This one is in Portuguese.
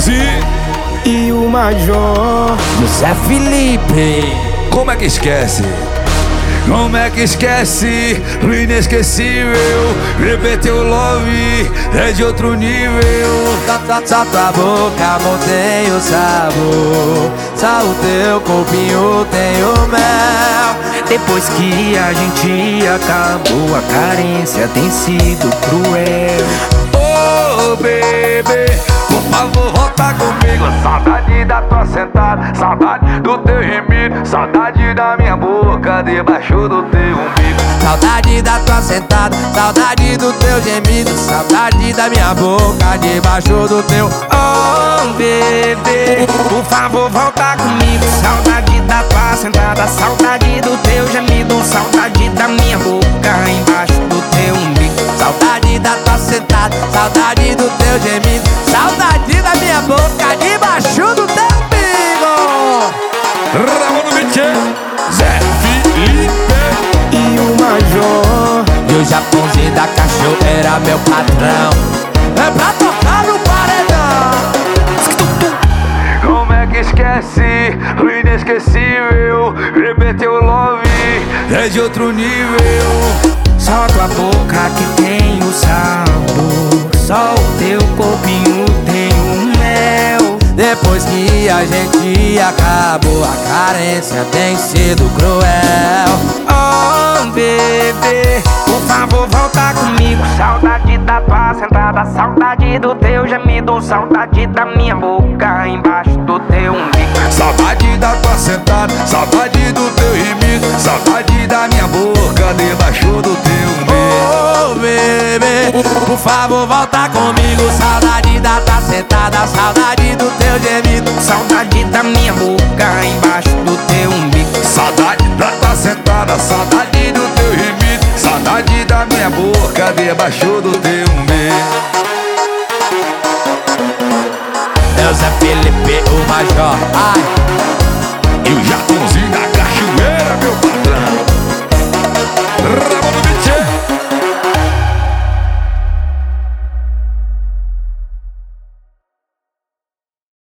Mateuzinho e o Major José Felipe. Como é que esquece? Como é que esquece o inesquecível? Bebê, teu love é de outro nível. Só tua boca mantém o sabor, só o teu corpinho tem o mel. Depois que a gente acabou, a carência tem sido cruel. Oh, bebê, por favor, volta comigo. Saudade da tua sentada, saudade do teu gemido, saudade da minha boca debaixo do teu umbigo. Saudade da tua sentada, saudade do teu gemido, saudade da minha boca debaixo do teu. Oh, bebê, por favor, volta comigo. Saudade da tua sentada, saudade do teu gemido, saudade da minha boca embaixo do teu umbigo. Saudade da tua sentada, saudade do teu gemido, saudade da minha boca debaixo do teu umbigo. Ramon Mitchell, Zé Felipe e o Major. E o Japãozinho da cachoeira, meu patrão, é pra tocar no paredão. Como é que esquece o inesquecível? Bebê, teu love é de outro nível. Só tua boca que tem o sabor, só o teu corpinho tem o mel. Depois que a gente acabou, a carência tem sido cruel. Oh, bebê, por favor, volta comigo. Saudade da tua sentada, saudade do teu gemido, saudade da minha boca embaixo do teu umbigo. Saudade da tua sentada, saudade do teu gemido, saudade da minha boca debaixo do teu umbigo. Oh, bebê, por favor, volta comigo. Saudade da tua sentada, saudade do teu gemido, saudade da minha boca embaixo do teu umbigo. Saudade da tua sentada, saudade do teu gemido, saudade da minha boca debaixo do teu umbigo. É o Zé Felipe, o Major. Ai.